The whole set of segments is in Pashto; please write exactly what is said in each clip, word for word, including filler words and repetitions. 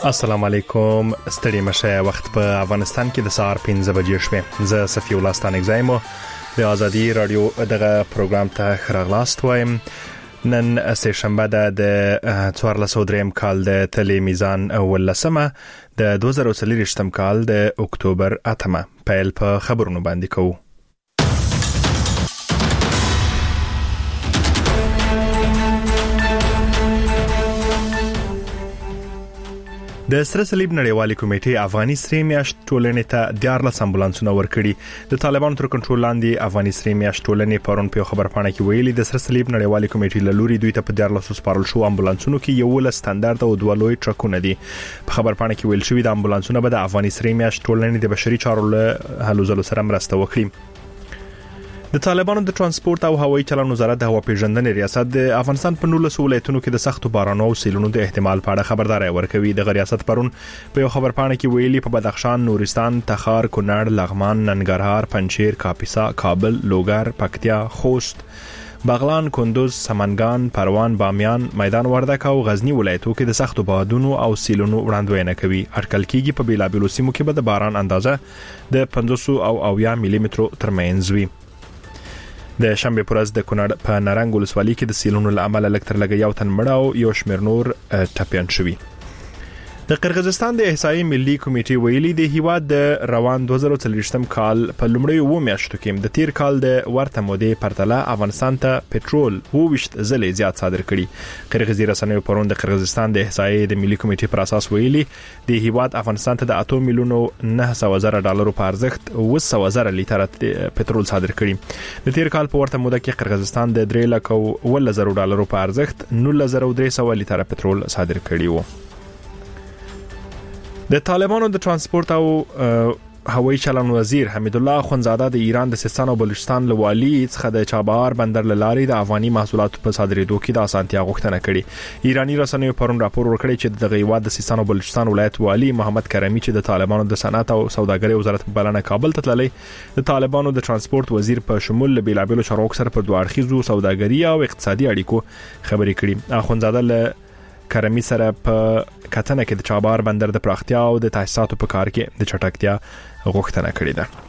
السلام علیکم. ستړي مشه. وخت په افغانستان کې د سهار پنځه بجې شوې. زه صفی الله ستانک زایم د ازادي رادیو دغه پروګرام ته خراغلاست وایم. نن سه شنبه د څوارلس دریم کال د تلی میزان ولسمه د دوه زره څلور کال د اکتوبر اتمه. پیل په خبرونو باندې کوو. د سره صلیب نړیوالې کمیټې افغاني سرې میاشت ټولنې ته دیارلس امبولانسونه ورکړي. د طالبانو تر کنټرول لاندې افغاني سرې میاشت ټولنې پرون په خبرپاڼه کې ویلي د سره صلیب نړیوالې کمیټې له لوري دوی ته په دیارلس سپارل شو امبولانسونو کې یو ل ستاندارد او دوه لوی ټرکونه دي. په خبرپاڼه کې ویل شوی د امبولانسونو به د افغاني سرې میاشت ټولنې د بشري چارو له هلو ځلو سره مرسته وکړي. د طالبانو د ترانسپورت او هوایي چلند وزارت د هوا پیژندنې ریاست د افغانستان په نولس ولایتونو کې د سختو بارانونو او سیلونو د احتمال په اړه خبرداري ورکوي. د ریاست پرون په یو خبرپاڼه کې ویلي په بدخشان، نورستان، تخار، کونړ، لغمان، ننګرهار، پنجشیر، کاپیسا، کابل، لوګر، پکتیا، خوست، بغلان، کندوز، سمنګان، پروان، بامیان، میدان وردګ او غزنی ولایتونو کې د سختو بادونو او سیلونو وړاندوینه کوي. اټکل کېږي په بیلابیلو سیمو کې به د باران اندازه د پنځوس او اویا ملي مترو ترمنځ وي. د شنبه پر ورځ د کونړ په نارنګ ولسوالۍ کې د سیلونو له امله لږ تر لږه یو تن مړ او یو شمېر نور ټپیان شوي. د قرغیزستان د احصایې ملي کمیټې ویلي د هیواد د روان دوه زره څلور کال په لومړیو اووه میاشتو کې د تیر کال د ورته مودې پرتله افغانستان ته پټرول اووه ځلې زیات صادر کړي. قرغیزي رسنیو پرون د قرغیزستان د احصایې د ملي کمیټې پر اساس ویلي د هیواد افغانستان ته د اته میلیونو نه سوه زره ډالرو په ارزښت اوه سوه زره لیټر پټرول صادر کړي. د تیر کال په ورته موده کې قرغیزستان د درې لک او اووه زره ډالرو په ارزښت نولس زره درې سوه لیټر پټرول صادر کړي وو. د طالبانو د ترانسپورت او هوایي چلند وزیر حمید الله اخوندزاده د ایران د سیستان او بلوچستان له والي څخه د چابهار بندر لاري د افغاني محصولاتو په صادرېدو کې د اسانتیا غوښتنه کړې. ایرانی رسنیو پرون راپور ورکړی چې د هیواد د سیستان او بلوچستان ولایت والي محمد کرمی چې د طالبانو د صنعت او سوداګرۍ وزارت په بلنه کابل ته تللی، د طالبانو د ترانسپورت وزیر په شمول له بیلابیلو چارواکو سره په دوه اړخیزو سوداګرۍ او اقتصادي اړیکو خبرې کړې. اخوندزاده له کرمی سره په کتنه کې د چابهار بندر د پراختیا او د تاسیساتو په کار کې د چټکتیا غوښتنه کړې ده.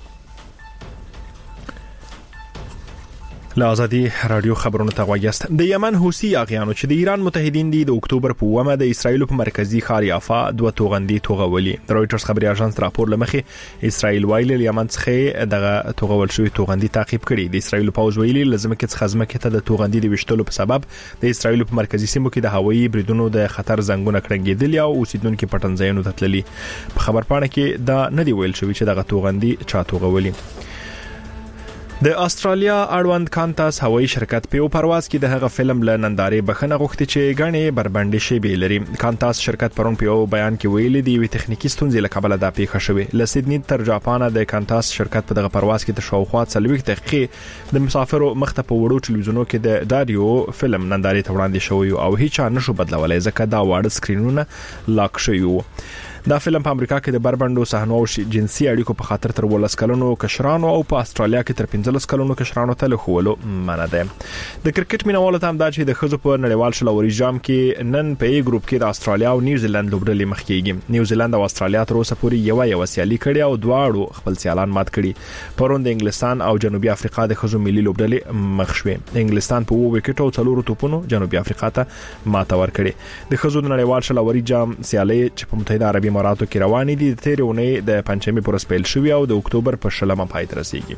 له ازادي رادیو خبرونو ته غوږیاست. د یمن حوثي اغیانو چې د ایران متحدین دي د اکتوبر په اوومه د اسرایل په مرکزی ښار یافا دوه توغندي توغولي. د رويټرز خبري اژانس راپور لمخې اسرایل ویلي یمن څخه دغه توغول شوی توغندي تعقیب کړي. د اسرایل پوز ویلي لازم کې څخه ځمکه ته د توغندي د وشتلو په سبب د اسرایل په مرکزی سیمو کې د هوایي بریدونو د خطر زنګونه کړنګېدل او اوسیدونکو پټنځایونو ته تللي. په خبرپاڼه کې دا نه دی ویل شوی چې دغه توغندي چا توغولي. د استرالیا اړوند کانتاس هوایي شرکت په یو پرواز کې د هغه فلم له نندارې بخښنه غوښتي چې غاڼې بربنډې شي لري. کانتاس شرکت پرون په یو بیان کې ویلي دی وی تخنیکی ستونزې له کبله د پیښه شوې. له سیدنی تر جاپان د کانتاس شرکت په دغه پرواز کې د شاوخوا څلوېښت دقیقې د مسافرو مخته په وړو ټلویزیونو کې د داریو فلم نندارې ته وړاندې شوی او هیڅ نشو بدلولای ځکه دا واړه سکرینونه لاک شوی وو. دا فلم په امریکا کې د بربندو صحنو او جنسي اړیکو په خاطر تر ولس کلونو کشرانو او په استرالیا کې تر پنځلس کلونو کشرانو ته لخولو منع ده. د کرکټ مینوالو ته هم دا چې د خزو په نړیوال شلوري جام کې نن په ای ګروپ کې د استرالیا او نیوزیلند لوبډلې مخ کېږي. نیوزیلند او استرالیا تر اوسه پورې یو یو سیالي کړي او دواړو خپل سیالان مات کړي. پرون د انګلستان او جنوبي افریقا د خزو ملي لوبډلې مخ شوې. انګلستان په اووه وکټو او څلورو توپونو جنوبي افریقا ته ماته ورکړي. د خزو نړیوال شلوري جام سیالي چې په متحده عربي اماراتو کې روانې دي د تیر اونۍ د پنځمې پر ورځ پیل شوې او د اکتوبر په شلمه پای ته رسیږي.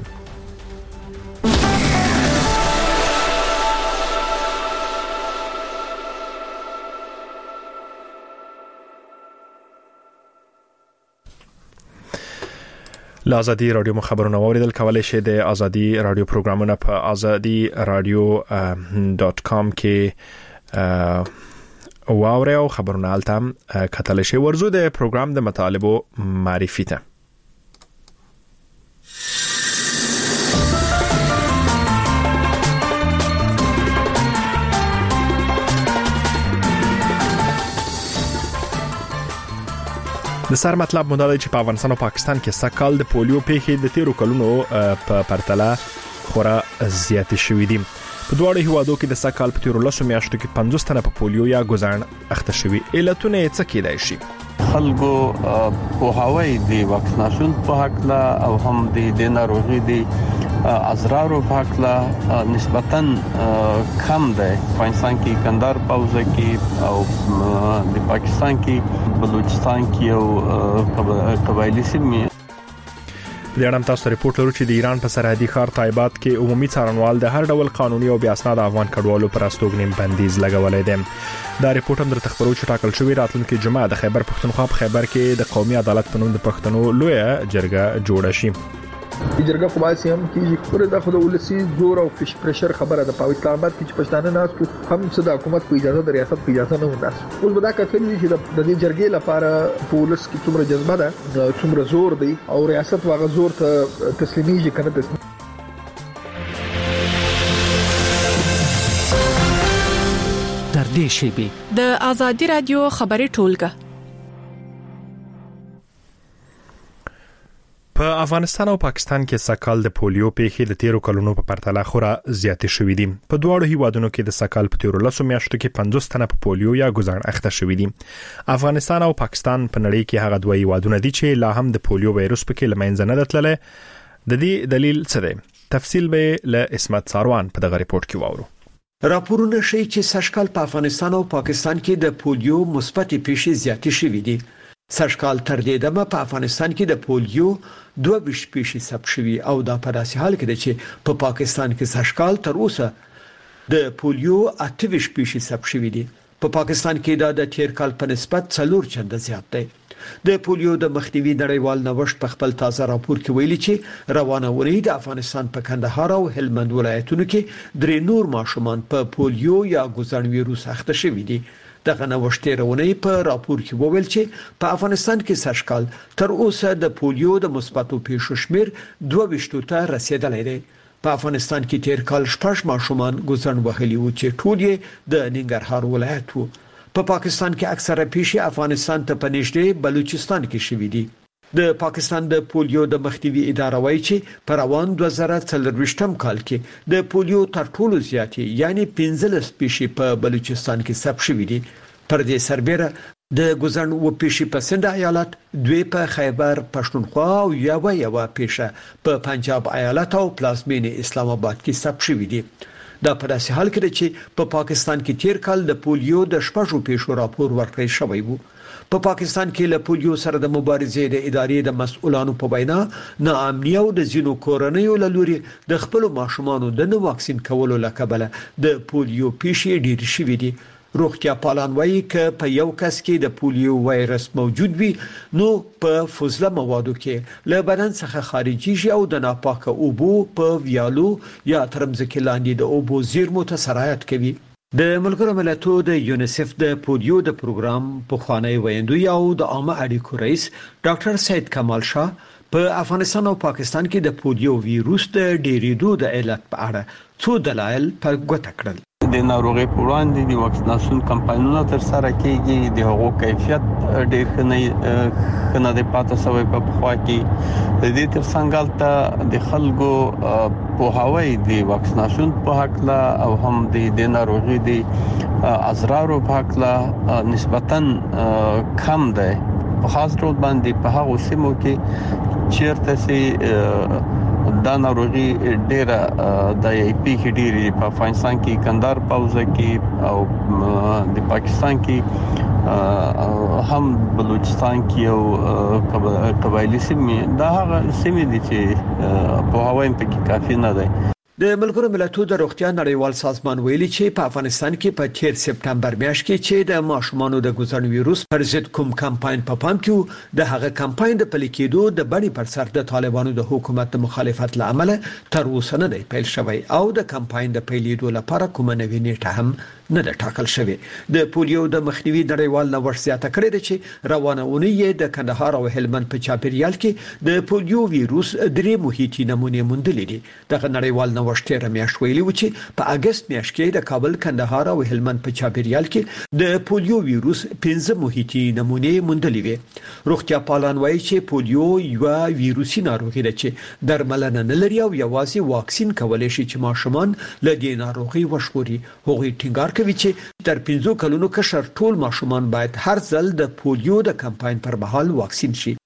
له ازادي رادیو خبرونه اوریدل کولای شئ د ازادي رادیو پروګرامونه په ازادي رادیو ډاټ کام کې واوري او خبرونه التم کتل شي. ورزو د پروګرام د مطالبو معرفي ته د سر مطلب مونږ دی چې په افغانستان او پاکستان کې سکهال د پولیو پیښې د تیرو کلونو په پرتله خورا زیات شوې دي. په دواړو هیوادو کې د سکهال په تیرو لسو میاشتو کې پنځوس تنه په پولیو یا ګوزاڼ اخته شوي. علتونه یې څه کېدای شي؟ خلکو پوهاوی دی واکسیناسیون په حق لا او هم د ناروغي دی ازرارو په حق لا نسبتاً کم ده. افغانستان کې کندهار پاوزه کې او د پاکستان کې بلوچستان کې او قبایلی سیمې. د اړم تاسو ریپورت لرو چې د ایران په سرحدي ښار طایبات کې عمومي څارنوال د هر ډول قانوني او بیا اسناد افغان کډوالو پر استوګنیم بندیز لګولای دی. دا ریپورت هم درته خبرو چې ټاکل شوی راتلونکي جمعه د خیبر پښتونخوا په خیبر کې د قومي عدالت په نوم د پښتنو لویه جرګه جوړه شي. جرګه خو باید هم کیږي پر د خود ولسی زور او فش پرشر خبره د په اسلام آباد کې چې پښتانه ناس هم صد حکومت په اجازه د ریاست په اجازه نه وناس. اوس به دا کتلی چې د دې جرګې لپاره پولیس کې څومره جذبه ده څومره زور دی او ریاست واغ زور ته تسلیمیږي کنه تسلیم. در دې شیبه د آزادی رادیو خبري ټولګه. په افغانستان او پاکستان کې سکال د پولیو پیښې د تیرو کلونو په پرتله خورا زیاتې شوې دي. په دواړو هیوادونو کې د سکال په تیرو لسو میاشتو کې پنځوس تنه په پولیو یا ګوزړ اخته شوې دي. افغانستان او پاکستان په نړۍ کې هغه دوه هیوادونه دي چې لا هم د پولیو وایروس پکې لمنځه نه دتللی. د دې دلیل څه دی؟ تفصیل به له اسمت ساروان په دغه ریپورت کې واورو. راپورونه ښیي چې سږکال په افغانستان او پاکستان کې د پولیو مثبت پیښې زیاتې شوې دي. سږکال تر دې دمه په افغانستان کې د پولیو دوه ویشت پیښې ثبت شوې او دا په داسې حال کې ده چې په پاکستان کې سږکال تر اوسه د پولیو اته ویشت پیښې ثبت شوې دي. په پاکستان کې دا د تیر کال په نسبت څلور چنده زیات دی. د پولیو د مخنیوي نړیوال نوښت په خپل تازه راپور کې ویلي چې روانه ورې د افغانستان په کندهار او هلمند ولایتونو کې درې نور ماشومان په پولیو یا ګوزړ ویروس اخته شوي دي. دغه نوښتونه په راپور کې وویل چې په افغانستان کې سږکال تر اوسه د پولیو د مثبتو پیښو شمیر دوه ویشت ته رسیدلی دی. په افغانستان کې تیر کال شپږ ماشومان ګوزړ وهلي وو چې ټول یې د ننګرهار ولایت وو. په پاکستان کې اکثره پیښې افغانستان ته په نږدې بلوچستان کې شوې دي. د پاکستان د پولیو د مخنیوي اداره وایي چې په روان دوه زره څلرویشتم کال کې د پولیو تر ټولو زیاتې یعنی پنځلس پیښې په بلوچستان کې ثبت شوې دي. پر دې سربېره د ګوزړ و پیښې په سند ایالت، دوی په خیبر پښتونخوا او یو یو پیښه په پنجاب ایالت او پلازمینې اسلام آباد کې ثبت شوې دي. دا په داسې حال کې چې په پاکستان کې تیر کال د پولیو د شپږو پیښو راپور ورکړی شوی وو. په پاکستان کې له پولیو سره د مبارزې د ادارې د مسؤلانو په وینا ناامني او د ځینو کورنیو له لوري د خپل ماشومانو د نه واکسین کولو لکبله د پولیو پیښې ډېرې شوې دي. روغتیا پالان وایي چې په یو کس کې د پولیو وایرس موجود وي نو په فضله موادو کې له بدن څخه خارجيږي او د ناپاکه اوبو په ویالو یا ترمځکه لاندې د اوبو زیرمو ته سرایت کوي. د ملګرو ملتونو د یونیسف د پولیو د پروګرام په خوانی ویندوی او د عامه اړیکو رئیس ډاکټر سید کمال شاه په افغانستان او پاکستان کې د پولیو ویروس د ډېرېدو د علت په اړه څو دلایل په ګوته کړل. د ناروغي پر وړاندې د واکسیناسیون کمپاینونه تر سره کیږي. د هغو کیفیت ډېر ښه نه کنه د پاتې سوی په خوا کې د دې تر څنګه ته د خلکو پوهاوی د واکسیناسیون په حق لا او هم د ناروغي د ازرارو په حق لا نسبتاً کم ده. په خاص ډول باندې په هغه سیمو کې چیرته سي دا ناروغي ډیره د ای پی کې ډیره په افغانستان کې کندهار پاوزه کې او د پاکستان کې هم بلوچستان کې او قبایلی سیمې دا هغه سیمې دي چې په هوایم کې کافي نه ده. د ملګرو ملتونو د روغتیا نړیوال سازمان ویلي چې په افغانستان کې په تیر سپټمبر میاشت کې چې د ماشومانو د ګوزړ ویروس پر ضد کوم کمپاین په پام کې د هغه کمپاین د پلي کېدو د بڼې پر سر د طالبانو د حکومت د مخالفت لامل تر اوسه نه دی پیل شوی او د کمپاین د پیلېدو لپاره کومه نوې نیټه هم نه ده ټاکل شوی. د پولیو د مخنیوي نړیوال نوښت زیاته کړې ده چې روانه اونۍ د کندهار او هلمند په چاپیریال کې د پولیو ویروس درې محیطي نمونې موندلې دي. دغه نړیوال نوښت تیر میاشت ویلي و چې په اگست میاشت کې د کابل، کندهار او هلمند په چاپیریال کې د پولیو ویروس پنځه محیطي نمونې موندلې وي. روغتیا پالان وایي چې پولیو یو ویروسي ناروغي ده چې درملنه نه لري او یوازې واکسین کولای شي چې ماشومان له دې ناروغي وژغوري. هغوی ټینګار کوي چې تر پنځه کلونو کشر ټول ماشومان باید هر ځل د پولیو د کمپاین پر مهال واکسین شي.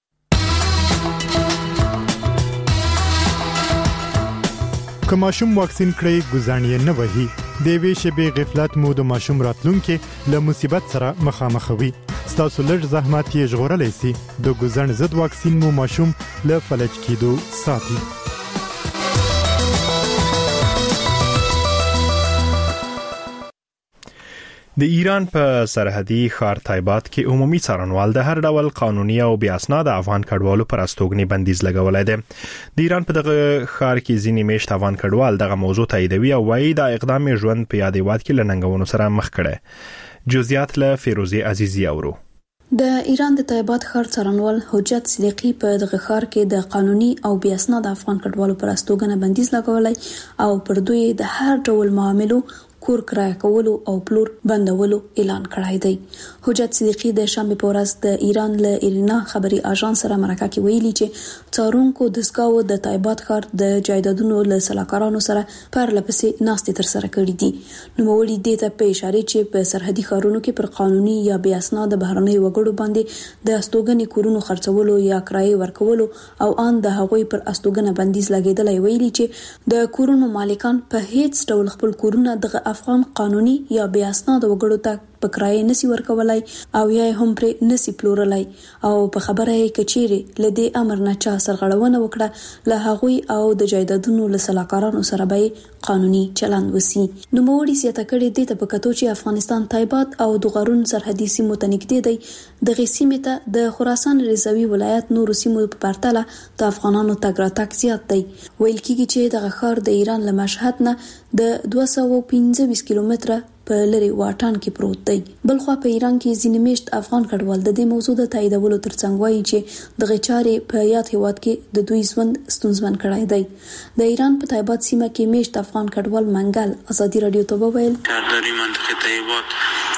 که ماشوم واکسین کړي ګزانې نه وهي د وی شبي غفلت مو د ماشوم راتلونکو له مصیبت سره مخامخ وي. ستاسو لږ زحمت یې ژغورلی سي. د ګزن ضد واکسین مو ماشوم له فلج کېدو ساتي. د ایران په سرحدي ښار تایبات کې عمومي څارنوال د هر ډول قانوني او بې اسناده افغان کډوالو پر استوګنې بندیز لګولای دی. د ایران په دغه ښار کې ځینې میشت افغان کډوال دغه موضوع تاییدوي او وايي دا اقدام ژوند په یاد هیواد کې لننګونو سره مخ کړي. جزئیات له فیروزی عزیزی اورو. د ایران د تایبات ښار څارنوال حجت صدیقی په دغه ښار کې د قانوني او بې اسناده افغان کډوالو پر استوګنه بندیز لګولای او پر دوی د هر ډول معاملو کور کرایه کولو او پلور بندولو اعلان کړی دی. حجت صدیقی د شنبه په ورځ د ایران له ایرنا خبري اژانس سره مرکه کې ویلي چې څارونکو د دستګاو د تایبات ښار د جایدادونو له سلاکارانو سره پر لپسې ناستې تر سره کړې دي. نو وړي د ته په اشاره چې په سرحدي ښارونو کې پر قانوني یا بې اسناده بهرنۍ وګړو باندې د استوګنې کورونو خرڅولو یا کرایه ورکولو او ان د هغوی پر استوګنه بندیز لګیدلی. ویلي چې د کورونو مالکان په هیڅ ډول خپل کورونه د افغان قانوني یا بې اسناده وګړو ته په کرایه نسی ورکولای او یا هم پر نسی پلورلای او په خبره یې کچېره لدی امر نه چا سرغړونه وکړه له هغوی او د جایدادونو له سلاکارانو سره به قانوني چلند وسی. نو موړي سیاته کړي دي ته په کتو چې افغانستان تایبات او د غرون سرحدي سیمو ته نږدې دی. د غسیمه ته د خراسان رضوی ولایت نور سیمو په پرتله د افغانانو تګ راتګ زیات دی. ویل کیږي چې د غخار د ایران له مشهد نه د دوه سوه او پنځه کیلومتره په لری واټن کې پروت دی. بلخو په ایران کې ځینې میشت افغان کډوال د دې موضوع د تاییدولو ترڅنګ وایي چې د غچارې په یاد هیواد کې د دوی ژوند ستونزمن کړی دی. د ایران په تایبات سیمه کې میشت افغان کډوال منګل ازادي رادیو ته وویل در این منطقه تایبات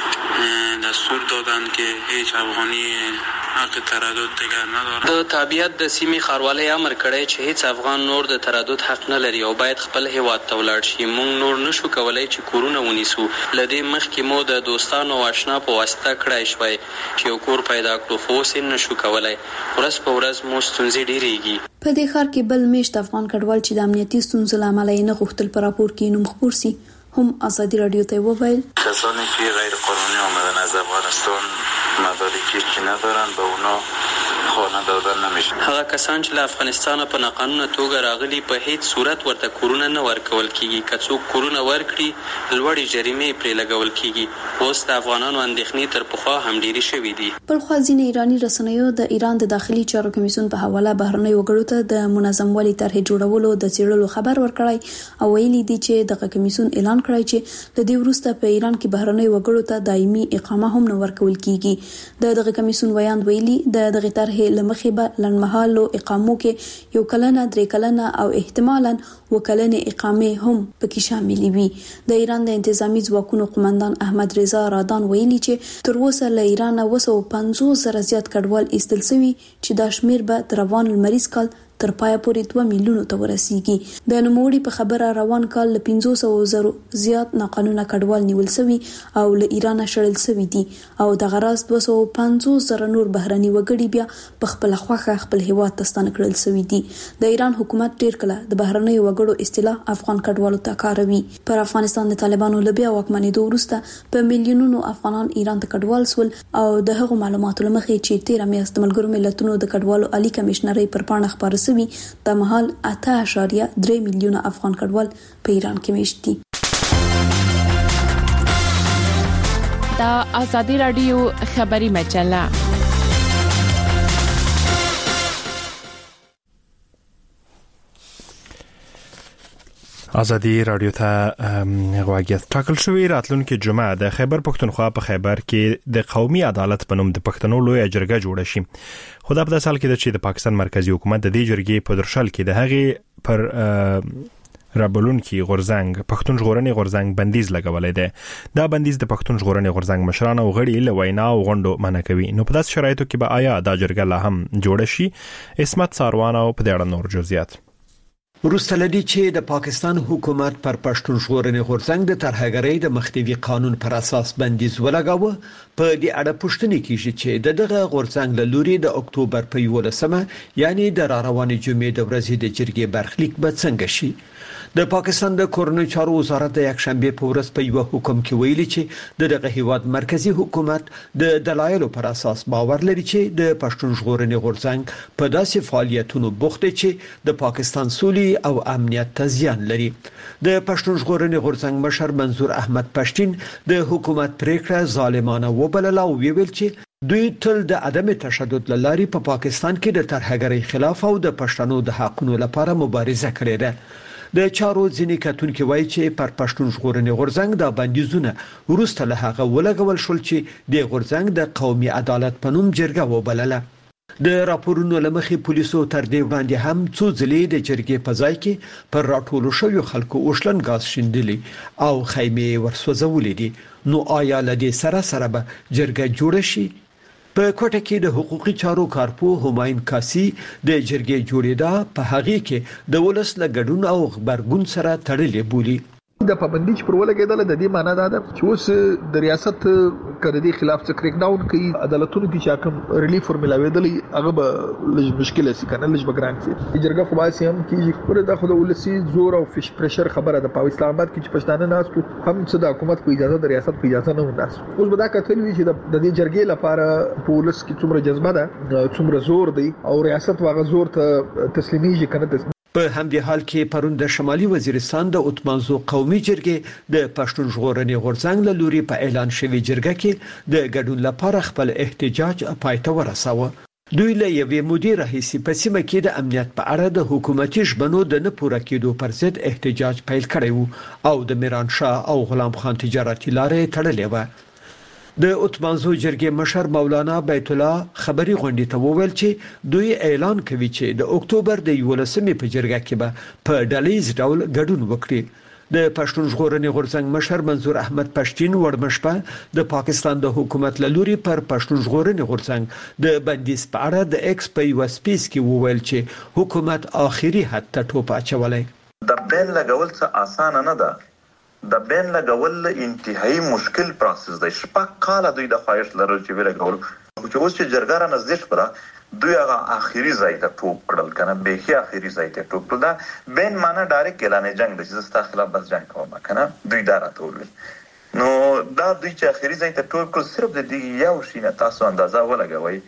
دستور دادن که هیچ افغانی حق تردد دیگر نداره. د تابعیت د سیمې خاروالۍ امر کړی چې هیڅ افغان نور د تردد حق نه لري او باید خپل هیواد ته ولاړ شي. موږ نور نشو کولای چې کورونه ونیسو. لدې مخکې مو د دوستانو او آشنا په واسطه کړای شوی چې یو کور پیدا کړو خو اوس نشو کولای. ورځ په ورځ مو ستونزې ډیریږي. په دې ښار کې بل میشت افغان کډوال چې د امنیتي ستونزو له امله نه غوښتل پر راپور کې نوم خپور سي هم ازادي رادیو ته وویل کسانی که غیر قانونی آمدن از افغانستان مدارکی که ندارن به اونا خانه دادن نمیشه. هغه کسان چې له افغانستان په ناقانونه توګه راغلي په هیڅ صورت ورته کورونه نه ورکول کیږي. که څوک کورونه ورکړي لوړې جریمې پرې لګول کیږي. اوس د افغانانو اندېښنې تر پخوا هم ډېرې شوې دي. بل خو ځینې ایرانی رسنیو د ایران د داخلي چارو کمیسیون په حواله بهرنۍ وګړو ته د منظم والي طرحې جوړولو د څېړلو خبر ورکړی او ویلي دي چې دغه کمیسیون اعلان کړی چې د دې وروسته په ایران کې بهرنۍ وګړو ته دایمي اقامه هم نه ورکول کیږي. د دغه کمیسیون ویاند ویلي د دغه طرحې لمخې به لنډمهالو اقامو کې یو کلنه درې کلنه او احتمالاً وکلنې اقامې هم پکې شاملې وي. د ایران د انتظامی ځواکونو قومندان احمد رضا رادان ویلي چې تر اوسه له ایران اوه سوه پنځوس زره زیات کډوال ایستل شوي چې دا شمیر به د روان لمریز کال تر پای پورې دوه میلیونو ته ورسیږي. د نوموړي په خبره روان کال له پنځه سوه زره زیات ناقانونه کډوال نیول شوي او له ایران شړل شوي دي او د غراس دوه سوه پنځوس زره نور بهرني وګړي بیا په خپل خوخه خپل هیواد ته ستانه کړل شوي دي. د ایران حکومت ډیر کله د بهرني وګړو اصطلاح افغان کډوالو ته کاروي. پر افغانستان د طالبانو له بیا واکمنېدو وروسته په میلیونونو افغانان ایران ته کډوال سول او د هغو معلوماتو لمخې چې تیر میاشت د ملګرو ملتونو د کډوالو عالی کمشنري پر پاڼه خبره د مهال اته اعشاریه درې میلیونه افغان کډوال په ایران کې میشت دي. دا آزادی رادیو خبری مجله. آزادی رادیو ته غواګیت ټاکل شوی راتلونکي جمعه د خیبر پښتونخوا په خیبر کې د قومي عدالت په نوم د پښتنو لوی جرګه جوړه شي. خو دا په داسې حال کې چې د پاکستان مرکزی حکومت د دې جرګې په درشل کې د هغې پر رابلون کې غورزنګ پښتون ژغورنې غورزنګ بندیز لګولې ده. دا بندیز د پښتون ژغورنې غورزنګ مشران او غړي له وینا او غونډو منع کوي. نو په داسې شرایطو کې به آیا دا جرګه لا هم جوړه شي؟ اسمت ساروان او په دې اړه نور جزئیات. وروسته لدی چې د پاکستان حکومت پر پښتون ژغورنې غورځنګ د ترهګرۍ د مخنیوي قانون پر اساس بندیز ولګاوه، په دې اړه پوښتنه کیږي چې د دغه غورځنګ له لوري د اکتوبر په یولسمه یعنی د راروانې جمعې د ورځې د جرګې برخلیک به څنګه شي. د پاکستان د کورنۍ چارو وزارت د یکشنبه په ورځ په یو حکم کې ویلي چې د دغه هیواد مرکزی حکومت د دلایلو پر اساس باور لري چې د پښتون ژغورنې غورځنګ په داسې فعالیتونو بوخت دی چې د پاکستان سولې او امنیت ته زیان لري. د پښتون ژغورنې غورځنګ مشر منظور احمد پښتين د حکومت پریکړه ظالمانه وبلله او ویل چې دوی تل د عدم تشدد لاري په پاکستان کې د ترهګرۍ خلاف او د پښتنو د حقوقو لپاره مبارزه کړې ده. د چارو ځینې کتونکو وایي چې پر پښتون ژغورنې غورځنګ د بندیزونه ورسته له هغه ولګول شول چې د غورځنګ د قومي عدالت په نوم جرګه وبلله. د راپورونو لمخې پولیسو تر دې وړاندې هم څو ځلې د جرګې په ځای کې پر راټولو شویو خلکو اوښلن غاز شیندلي او خیمې ورسوځولې دي. نو آیا لدې سره سره به جرګه جوړ شي؟ په کوټه کې د حقوقي چارو کارپو هماین کاسي د جرګې جوړېدا په هغه کې د ولس له ګډون او خبرګون سره تړلې بولی. د پابندۍ پر ولګېدل د دې معنی دا ده چې اوس د ریاست کړدي خلاف څه کریک ډاون کوي، عدالتونو کې چې کوم ریلیف فورمولاوي هغه به لږ مشکل شي کنه، لږ بګران شي. جرګه خو باسي هم کیږي پر د خو د ولسی زور او فش پريشر خبره ده. په اسلام آباد کې چې پښتانه ناس هم څه د حکومت په اجازه د ریاست په اجازه نه وناس. اوس به دا کتل وی چې د دې جرګې لپاره پولیس کې څومره جذبه ده، څومره زور دی او ریاست واغ زور ته تسلیمیږي کنه. په همدې حال کې پرون د شمالي وزیرستان د اتمانزو قومي جرګې د پښتون ژغورنې غورځنګ له لوري په اعلان شوی جرګه کې د ګډون لپاره خپل احتجاج پایته ورساوه. دوی له یوې مودې راهیسې په سیمه کې د امنیت په اړه د حکومتي ژمنو د نه پوره کېدو پر ضد احتجاج پیل کړی وو او د میران شاه او غلام خان تجارتي لارې تړلې وه. د اتمانزو جرګې مشر مولانا بیت الله خبري غونډې ته وویل چې دوی اعلان کوي چې د اکتوبر د یولسمې په جرګه کې به په ډلهیز ډول ګډون وکړي. د پښتون ژغورنې غورځنګ مشر منظور احمد پښتين وړمشپه د پاکستان د حکومت له لوري پر پښتون ژغورنې غورځنګ د بندیز په اړه د ایکس په یو سپیس کې وویل چې حکومت آخري حد ته ټوپ اچولای. د بیل لګول څه اسانه نه ده. د بین لګول انتهایی مشکل پروسس دی. شپږ کاله دوی د خواهش لرل چې ویل لګول چې اوس چې جرګه را نزدیک کړه دوی هغه اخیری ځای ته ټوپ کړل کنه، به اخیری ځای ته ټوپ کړل. دا بین معنا ډایرکټ اعلان جنگ دی چې زستا خلاف بس جنگ کوم کنه، دوی دا راته ویل. نو دا دوی چې اخیری ځای ته ټوپ کړل صرف د دې یو شي نه تاسو اندازه ولګوي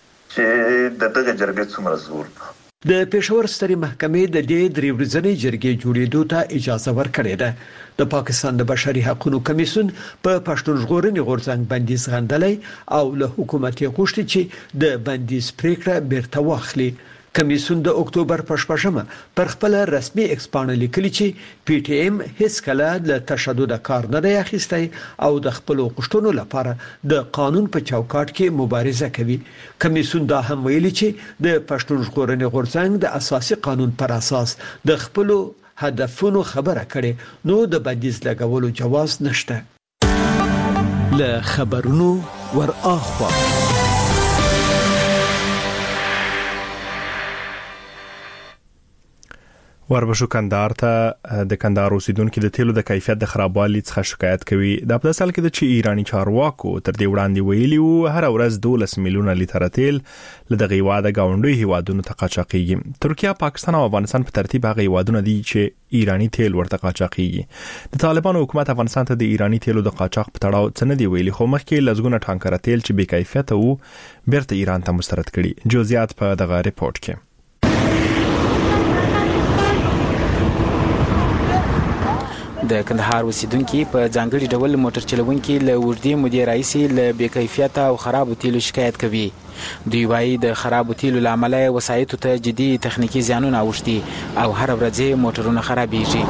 چې د دغه جرګې څومره زور. د پېښور سترې محکمې د دې درې ورځنۍ جرګې جوړېدو ته اجازه ورکړې ده. د پاکستان د بشري حقوقو کمیسیون په پښتون ژغورنې غورځنګ بندیز غندلای او له حکومت یې غوښتي چې د بندیز پریکړه بیرته واخلي. کمیسیون د اکتوبر په شپږمه پر خپل رسمي ایکسپانه لیکلي چې پی ټی ایم هیڅ کله له تشدد کار نه دی اخیستی او د خپل غوښتنو لپاره د قانون په چوکاټ کې مبارزه کوي. کمیسیون دا هم ویلي چې د پښتون ژغورنې غورځنګ د اساسي قانون پر اساس د خپل هدفونو خبره کړي، نو د بندیز لګولو جواز نشته. له خبرونو ور اخوا وربشو کندهار ته د کندهار اوسیدونکو د تیلو د کیفیت د خرابوالي څخه شکایت کوي. د په اصل کې د چې ایرانی چارواکو تر دې وړاندې ویلي وو هر ورځ دولس میلیونه لیټر تیل له دغه هیواده گاونډي هیوادونو ته قاچاقيږي. ترکیه، پاکستان او افغانستان په ترتیب هغه هیوادونه دي چې ایرانی تیل ورته قاچاقيږي. د طالبانو حکومت افغانستان ته د ایرانی تیلو د قاچاق په تړاو څه نه دی ویلي، خو مخکې لزګونه ټانکر تیل چې بې کیفیت وو بیرته ایران ته مسترد کړي. جزئیات په دغه ریپورت کې. د کندهار اوسیدونکو په ځانګړي ډول موټر چلوونکي له وړدې مودې راهیسې له بې کیفیته او خرابو تیلو شکایت کوي. دوی وايي د خرابو تیلو له امله وسایطو ته جدي تخنیکي زیانونه اوښتي او هر ورځ موټرونه خرابېږي.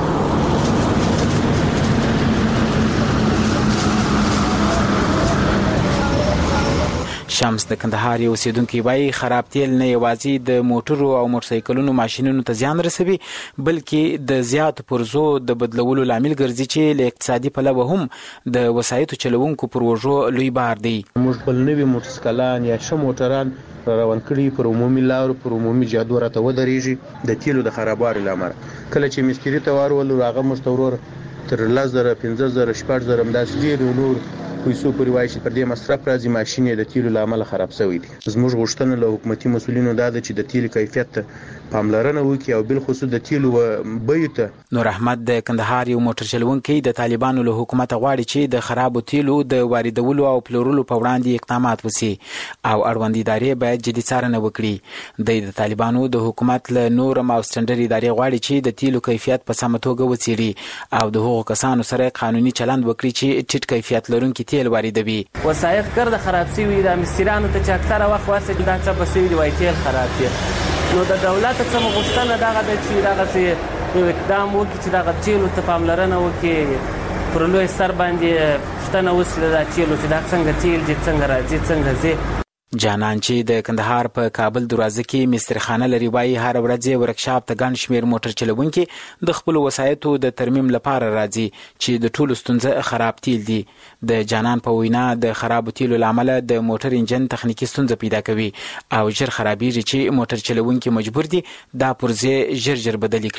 شمس د کندهار یو اوسیدونکي وایي خراب تیل نه یوازې د موټرو او موټرسایکلونو ماشینونو ته زیان رسوي بلکې د زیات پرزو د بدلولو لامل ګرځي چې له اقتصادي پلوه هم د وسایطو چلوونکو پر وژو لوی بار دی. موږ خپل نوي موټرسایکلان یا ښه موټران روان کړي پر عمومي لارو پر عمومي جادو راته ودرېږي د تیلو د خرابوالي له امله. کله چې مستري ته ورولو هغه موږ ته ورور تر لس زره پنځه زره شپږ زره همداسې ډېر نور پیسو پورې وایي چې پر دې مصرف راځي ماشین یې د تیلو له امله خراب شوی دی. زموږ غوښتنه له حکومتي مسؤلینو دا ده چې د تیلو کیفیت ته پاملرنه وکړي او بالخصوص د تیلو بیو ته. نور احمد د کندهار یو موټر چلوونکی د طالبانو له حکومت غواړي چې د خرابو تیلو د واردولو او پلورلو په وړاندې اقدامات وشي او اړوند ادارې باید جدي څارنه وکړي. د طالبانو د حکومت له نورم او سټنډرډ ادارې غواړي چې د تیلو کیفیت په سمه توګه وڅېړي او د هغو کسانو سره قانوني چلند وکړي چې ټیټ کیفیت لرونکي تیل واردوي. وسایط ګرد خراب شوي د مستریانو ته چې اکثره وخت ورسې دا څه بسوي دی وایي تیل خراب دی. نو د دولت څخه غوښتنه دغه ده چې دغسې یو اقدام وکړي چې دغه تیلو ته پاملرنه وکړي پر لوی سر باندې پوښتنه وشي د دا تیلو چې دا څنګه تیل دي څنګه راځي څنګه ځي. جانان چې د کندهار په کابل دروازه کې مسترخانه لري وایي هر ورځ ورکشاپ ته ګڼ شمېر موټر چلوونکي د خپلو وسایطو د ترمیم لپاره راځي چې د ټولو ستونزه خراب تیل دي. د جانان په وینا د خرابو تیلو له امله د موټر انجن تخنیکي ستونزه پیدا کوي او ژر خرابېږي چې موټر چلوونکي مجبور دي دا پرزې ژر ژر بدلې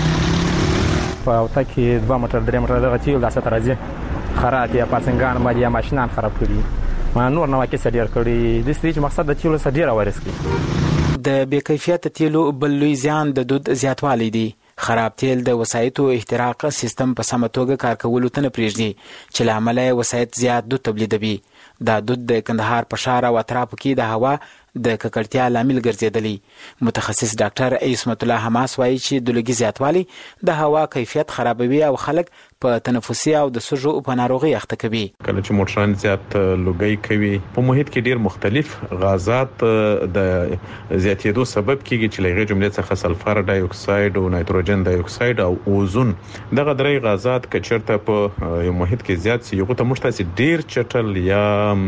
کړي. په اوته کې دوه موټر درې موټر دغه تیل داسې راځي خراب یا پاسنګان باندې یا ماشینان خراب کړي ما نور نو کې سړیر کړي د ستې مقصد د تیلو سړیر وارث کړي. د بې کیفیت تیلو بل لوی زیان د دود زیاتوالی دی. خراب تیل د وسایطو احتراق سیستم په سمه توګه کار کولو ته نه پرېږدي چې له امله یې وسایط زیات دود تولیدوي. دا دود د کندهار په ښار او اطرافو کې د هوا د ککړتیا لامل ګرځېدلی. متخصص ډاکټر عصمت الله حماس وایي چې د لوګي زیاتوالی د هوا کیفیت خرابوي او خلک په تنفسي او د سږو په ناروغي اخته کوي. کله چې موټران زیات لوګي کوي په محیط کې ډیر مختلف غازات د زیاتېدو سبب کیږي چې لږه جملې څخه سلفر ډای اکساید او نایتروجن ډای اکساید او اوزون دغه درې غازات کچرته په یو محیط کې زیات سي یو ته مشتاسي ډیر چټل یا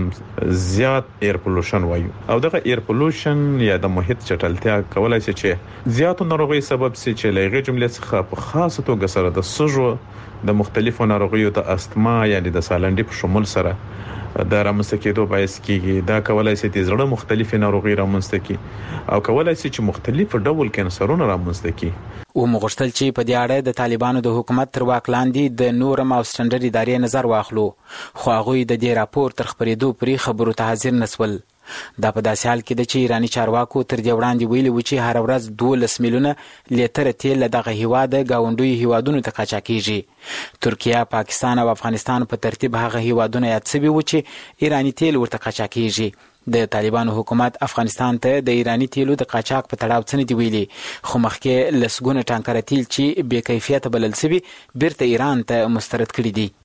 زیات ایر پولوشن وایي او دغه ایر پولوشن یا د محیط چټلتیا کولای شي چې زیاتو ناروغي سبب سي چې لږه جملې څخه په خاصه توګه سره د سږو د مختلفو ناروغیو د استما یعنی د سالنډي په شمول سره د رامنځته کېدو باعث کیږي. دا کولای شي د زړه مختلفې ناروغي رامنځته کړي او کولای شي چې مختلف ډول کینسرونه رامنځته کړي. او مغشتل چې په دې اړه د طالبانو د حکومت تر واک لاندې د نورم او سټنډرډ ادارې نظر واخلو خو هغه د دې راپور تر خبرېدو پرې خبرو ته حاضر نسول. دا په داسې حال کې د چې ایرانی چارواکو تر دې وړاندې ویلي و چې هر ورځ دولس میلیونه لیتره تیل له دغه هیواده ګاونډیو هیوادونو ته قاچاقېږي. ترکیه، پاکستان او افغانستان په ترتیب هغه هیوادونه یاد شوي و چې ایرانی تیل ورته قاچاقېږي. د طالبانو حکومت افغانستان ته د ایرانی تیلو د قاچاق په تړاو څه نه دی ویلي خو مخکې لسګونه ټانکره تیل چې بې کیفیته بلل شوي بیرته ایران ته مسترد کړي دي.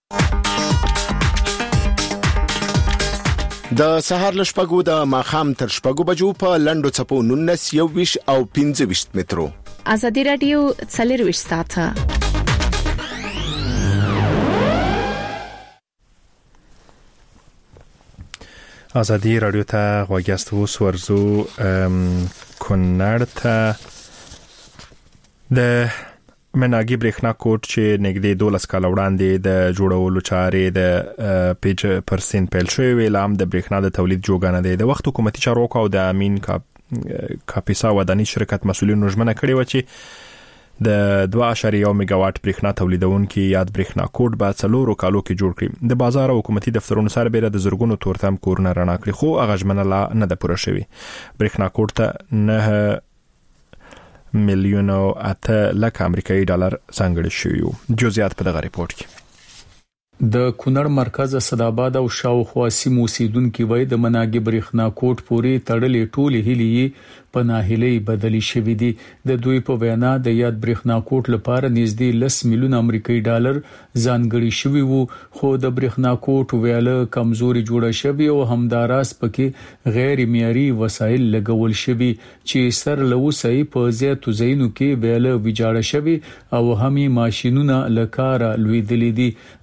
د سهار له شپږو د ماښام تر شپږو بجو په لنډو څپو نولس یو ویش او پنځه ویش مترو. ازادي رادیو څلور ساعته ازادي رادیو ته غوږیاست. اوس ورزو کونړ ته د مناګي برېښنا کوټ چې نږدې دولس کال وړاندې د جوړولو چارې د پیج پرسنټ پیل شوی ویلام د برېښنا د تولید جوګانه دی. د وخت حکومتي چارواکو او د امین کاپیسا وداني شرکت مسؤلینو ژمنه کړې و چې د دوه اعشاریه یو میگا واټ برېښنا تولیدونکي یاد برېښنا کوټ به څلورو کالو کې جوړ کړي. د بازار او حکومتي دفترونو سره د زرګونو تورتم کورونه رڼا کړي خو هغه ژمنه لا نه ده پوره شوې. برېښنا کوټ ته نه میلیون او اته لک امریکایي ډالر ځانګړي شوی. جزئیات په دغه ریپورت کې. د کونړ مرکز صداباد او شاوخوا سیمو اوسیدونکو وای د مناګي برېښنا کوټ پورې تړلې ټولې هلي په ناهلي بدلی شوې دي. د دوی په وینا د یاد برېښنا کوټ لپاره نږدې لس میلیون امریکایي ډالر ځانګړي شوی وو خو د برېښنا کوټ ویاله کمزوري جوړه شوی او همداراس پکې غیر معیاري وسایل لګول شوی چې سر لوسای په زیاتو ځایونو کې ویاله ویجاړه شوی او همي ماشينونه لکاره لویدلې دي. دا صدا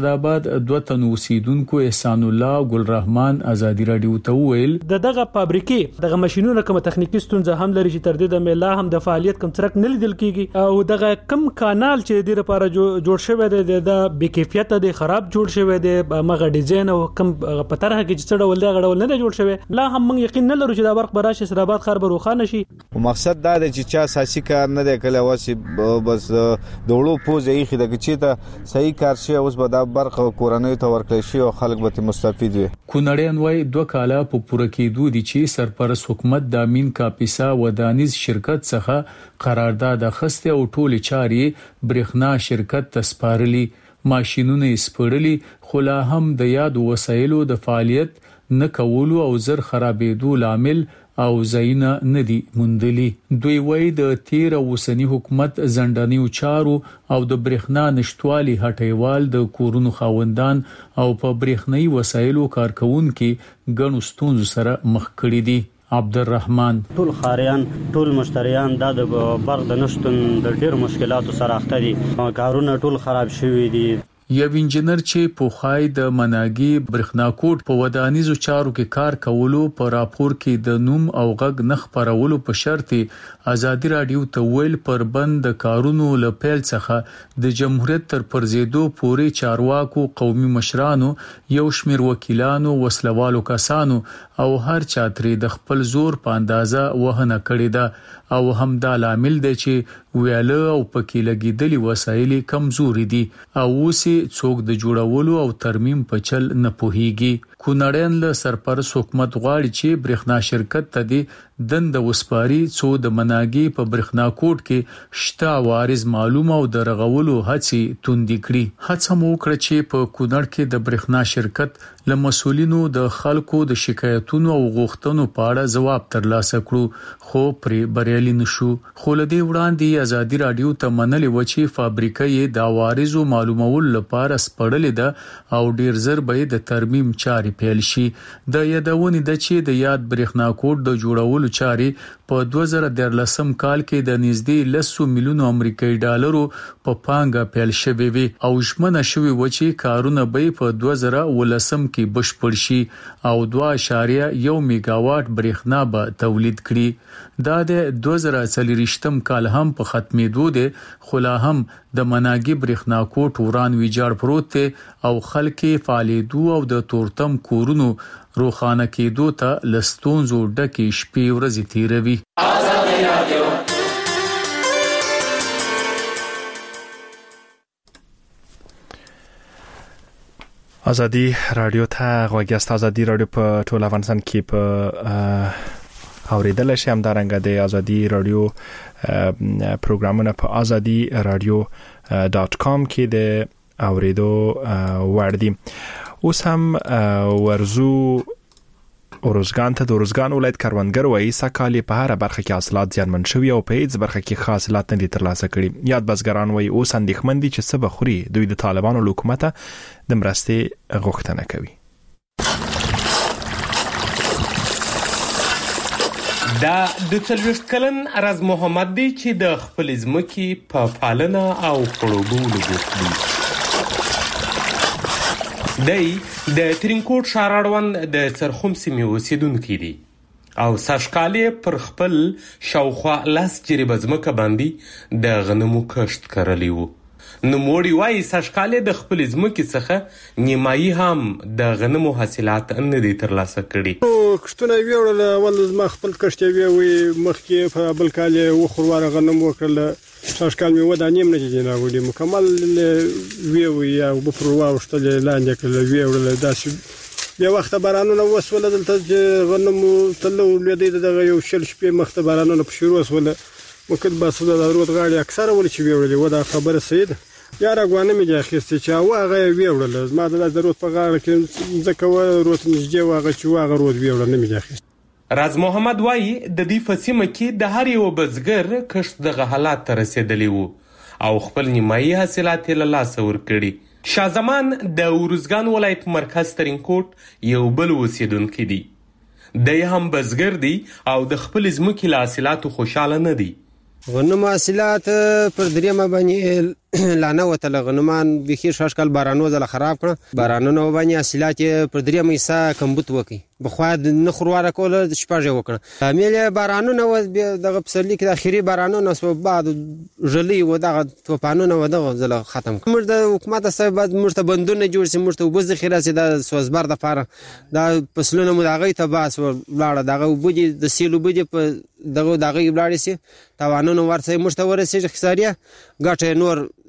اسداباد دوه تن اوسیدونکو احسان الله ګل رحمان ازادي رادیو ته ویل د دغه فابریکې دغه ماشينونو کوم تخنیکی ستونزه هم لري چې تر دې د ملا هم د فعالیت کم ترک نه لیدل کیږي او دغه کم کانال چې د لپاره جوړ شوی دی د بې کیفیت دی خراب جوړ شوی دی مغه ډیزاین او کم په طرحه کې چې څړول دی غړول نه جوړ شوی لا هم موږ یقین نه لرو چې دا برق براشه اسداباد خراب روخانه شي مقصد دا دی چې چا اساسي کار نه دی کله واسي بس دوړو پوزې خې د چې ته صحیح کار شي اوس به دا برق کورنۍ ته ورکړي شي او خلک به مستفید وي. کونړیان وايي دوه کاله په پوره کېدو دي چې سرپرست حکومت د امین کاپیسا ودانیز شرکت څخه قرارداد اخیسته او ټول چاري برېښنا شرکت ته سپارلي ماشينونه سپړلي خو لا هم د یاد وسایلو د فعالیت نه کولو او زر خرابېدو لامل او زینا ندی مندلی. دوی وای د تیر اوسنی حکومت زندانیو چارو او د برېښنا نشټوالي هټیوال د کورونو خاوندان او په برېښنايي وسایلو کارکونکو ګڼو ستونزو سره مخ کړي دي. عبدالرحمن ټول خاریان ټول مشتریان د برق د نشټون د ډېر مشکلاتو سره اخته دي کارونه ټول خراب شوي دي. یو انجنیر چې په خای د مناګي برېښنا کوټ په ودانیزو چارو کې کار کولو په راپور کې د نوم او غږ نخ پرولو په شرط ازادي رادیو ته ویل پر بند کارونو لپیل څخه د جمهوریت تر پرزیدو پورې چارواکو قومي مشرانو یو شمیر وکیلانو وسلوالو کسانو او هر چاتري د خپل زور په اندازه وهنه کړی ده او هم دا لامل دی چې ویاله او پکې لګیدلي وسایل کمزوري دي او اوسې څوک د جوړولو او ترمیم په چل نه پوهیږي. کونړیان له سرپرست حکومت غواړي چې برېښنا شرکت ته دی دند وسپاري څو د مناګي په برېښنا کوټ کې شته وارز معلومه او درغولو هڅې توندې کړي. هڅه مو وکړه چې په کونړ کې د برېښنا شرکت له مسولینو د خلکو د شکایتونو او غوښتنو په اړه ځواب ترلاسه کړو خو پرې بریالي نشو. خو لدی وړاندې ازادي رادیو ته منلې و چې فابریکه یې د وارزو معلومول لپاره سپړلې ده او ډیر زر به د ترمیم چاري پیل شي. د یادونې د چې د یاد برېښنا کوټ د جوړولو چاري په دوه زره دولسم کال کې د نږدې لسو میلیونو امریکایي ډالرو په پانګه پیل شوی وي او ژمنه شوی و چې کارونه به په دوه زره ولسم کې بشپړ شي او دوه اعشاریه یو میگاواټ برېښنا به تولید کړي. دا د دوه زره څلوېښتم کال هم په ختمېدو دی خو لا هم د مناګي برېښنا کوټ وران ویجاړ پروت دی او خلک فعالیدو او د تورتم کورونو روخانه کېدو ته لستونزو ډکې شپې ورځې تیروي. ازادي رادیو ته غوږی ازادي رادیو په ټول افغانستان کې په اوریدل شي هم دارنګه د ازادي رادیو پروګرامونه په ازادي رادیو ډاټ کام کې د اوریدو وړ دي. اوس هم ورزو اورزګان ته د اورزګان ولایت کاروانګر وایي سکهال په هر برخه کې حاصلات زیانمن شوي او په هیڅ برخه کې خاص حاصلات نه دي ترلاسه کړي. یاد بزګران وایي اوس اندېښمن دي چې څه به خوري. دوی د طالبانو له حکومته د مرستې غوښتنه کوي. دا د څلوېښت کلن راز محمد دی چې د خپل ځمکې په پالنه او خړوبولو بوخت دی. دی د ترینکوټ ښار اړوند د سرخوم سیمې اوسیدونکی دی او سږکال یې پر خپل شاوخوا لس جریبه ځمکه باندې د غنمو کښت کرلی و. نوموړي وایي سږکال یې د خپلې ځمکې څخه نیمایي هم د غنمو حاصلات نه دي ترلاسه کړي. کښتونه یې ویوړل اول زما خپل کښت یې وی مخکې په بل کال یې وخورواره غنم وکړل سږکال مې ودا نیم نه دي راوړي مکمل ویوي یا اوبه پر واوښتل لاندې کړل ویوړل داسې بیا وخته بارانونه وسوله دلته چې غنمو تلو لوېدی دغه یو شل شپې مخته بارانونه په شروع وسوله مکد باسه د رود غاړې اکثره ول چې ویوړل ودا خبره سید یا راغوانه مې د اخیستې چې هغه ویوړل ما د ضرورت په غاړه کې ځکه و رود نږدې واغه چې واغه رود ویوړل نه مې اخیست. راز محمد وایي د دې فسیمه کې د هر یو بزګر کښت دغه حالات ته رسیدلی وو او خپل نیمایي حاصلات یې له لاسه ورکړي. شاه زمان د اورزګان ولایت مرکز ترینکوټ یو بل اوسیدونکی دی. دی هم بزګر دی او د خپل ځمکې له حاصلاتو خوشحاله نه دی. غنم حاصلات پر دریمه باندې لانه وته لغنمان بخیر شاشکل بارانو زله خراب کړ بارانونه وبانی حاصلات پر درې مېسا کمبوت وکي بخوا د نخرواره کوله د شپږه وکړه عامل بارانونه و دغه پسرلی کې د اخیری بارانونه سو بعد جلی و دغه توپانونه و دغه زله ختم کړ د حکومت سره بعد مرتبندونه جوړ سي مرتبه وبز ذخیره سي د سوزبر د پاره د فصلونه مداغې ته باس لاړه دغه وبدي د سیلو بدي په دغه دغه بلاړې سي توانونه ورته مشتور سي خساریه ګټه نور